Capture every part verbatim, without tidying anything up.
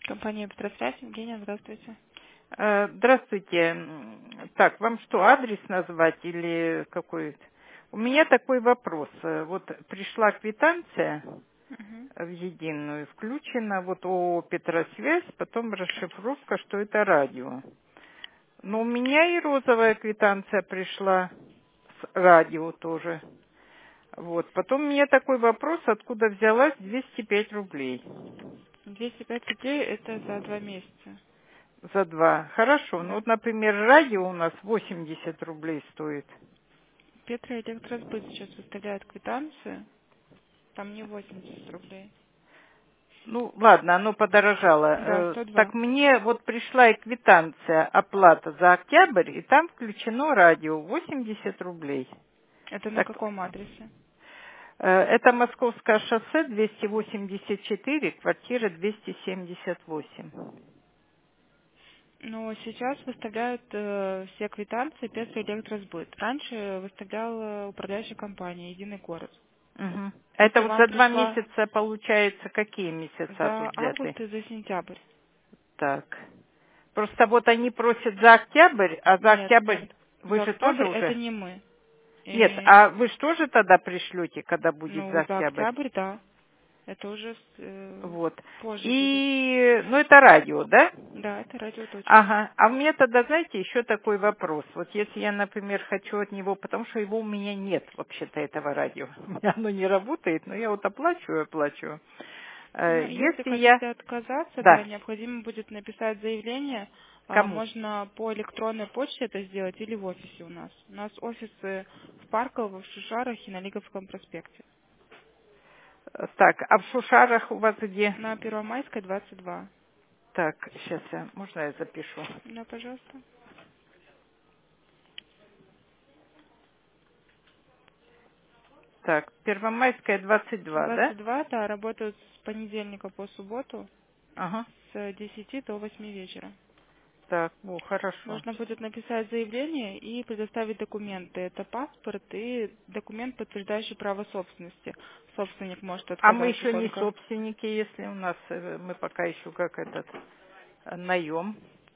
Компания «Петросвязь». Евгения, здравствуйте. Э, Здравствуйте. М, Так, вам что, адрес назвать или какой? У меня такой вопрос. Э, Вот пришла квитанция Мгм. в единую, включена вот ООО «Петросвязь», потом расшифровка, что это радио. Но у меня и розовая квитанция пришла с радио тоже. Вот. Потом у меня такой вопрос, откуда взялась двести пять рублей двести пять рублей– это за два месяца. за два. Хорошо. Ну Да. вот, например, радио у нас восемьдесят рублей стоит. Петроэлектросбыт сейчас выставляет квитанцию, там не восемьдесят рублей. Ну, ладно, оно подорожало. Да, Э, сто Так два. мне вот пришла и квитанция оплата за октябрь, и там включено радио восемьдесят рублей. Это на Так, каком адресе? э, это Московское шоссе двести восемьдесят четыре, квартира двести семьдесят восемь. Ну, сейчас выставляют э, все квитанции Петроэлектросбыт. Раньше выставляла управляющая компания «Единый город». Мгм. Это Если вот вам за два пришла месяца получается какие месяца за тут взяты? август и за сентябрь. Так. Просто вот они просят за октябрь, а за Нет, октябрь нет. вы За же тоже октябрь это уже? не мы. Нет, И, а вы же тоже тогда пришлете, когда будет за ну, за октябрь? октябрь, да. Это уже с- э, Вот. позже будет. И, ну, это радио, да? Да, это радиоточка. Ага. А у меня тогда, знаете, еще такой вопрос. Вот если я, например, хочу от него, потому что его у меня нет, вообще-то, этого радио. У меня оно не работает, но я вот оплачиваю, оплачиваю. Э, Ну, если Если я... хотите отказаться, да, Да. необходимо будет написать заявление. А, Кому? можно по электронной почте это сделать или в офисе у нас. У нас офисы в Парково, в Шушарах и на Лиговском проспекте. Э, Так, а в Шушарах у вас где? На Первомайской, двадцать два. Так, сейчас я... Можно я запишу? Да, пожалуйста. Так, Первомайская, двадцать два, да? двадцать два, да, работают с понедельника по субботу Ага. с десяти до восьми вечера. Так, о, хорошо. Нужно будет написать заявление и предоставить документы. Это паспорт и документ, подтверждающий право собственности. Собственник может А мы отказаться еще не только. собственники, если у нас, э, мы пока еще как этот, э, наем.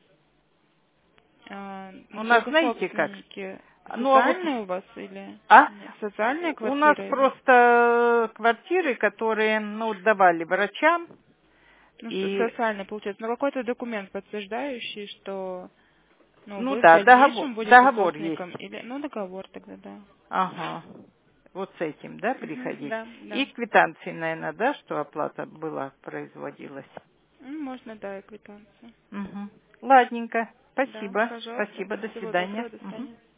А, ну, У нас только знаете как? собственники. Ну, а вот, Социальные у вас или а? нет? Социальная У нас квартира или? просто квартиры, которые, ну, давали врачам, Ну, со- и, социальный получается. Но какой-то документ, подтверждающий, что ну, ну вы в да, договор, дальнейшем будете договор собственником. есть. Или, ну, договор тогда, да. Ага. Вот с этим, да, Мгм, приходить. да, И да. квитанции, наверное, да, что оплата была, производилась. Ну, можно, да, и квитанцию. Угу. Ладненько. Да, Спасибо. пожалуйста. Спасибо. До Всего свидания. доброго, до Мгм. свидания.